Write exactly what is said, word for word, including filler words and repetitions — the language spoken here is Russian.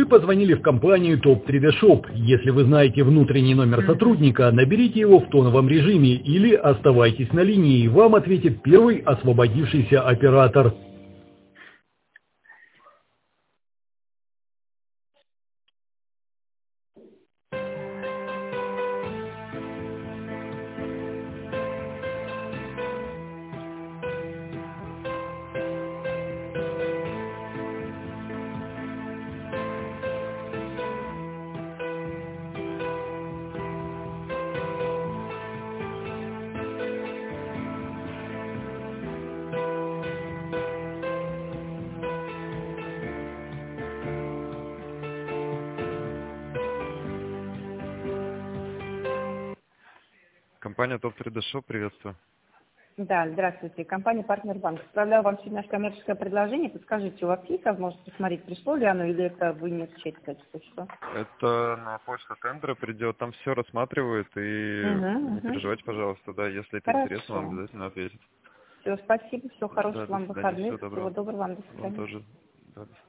Вы позвонили в компанию топ три дэ Shop. Если вы знаете внутренний номер сотрудника, наберите его в тоновом режиме или оставайтесь на линии. Вам ответит первый освободившийся оператор. Компания топ три дэ Shop, приветствую. Да, здравствуйте. Компания «Партнербанк». Отправляю вам сегодня наше коммерческое предложение. Подскажите, у вас есть возможность посмотреть, пришло ли оно, или это вы не отвечаете, кстати, почту? Это на почту тендера придет, там все рассматривают, и Угу, не угу. переживайте, пожалуйста, да, если это Хорошо. интересно, вам обязательно ответят. Все, спасибо, всего Да, хороших до вам свидания, выходных, всего доброго. всего доброго вам, до Вам свидания. тоже. Да, до свидания.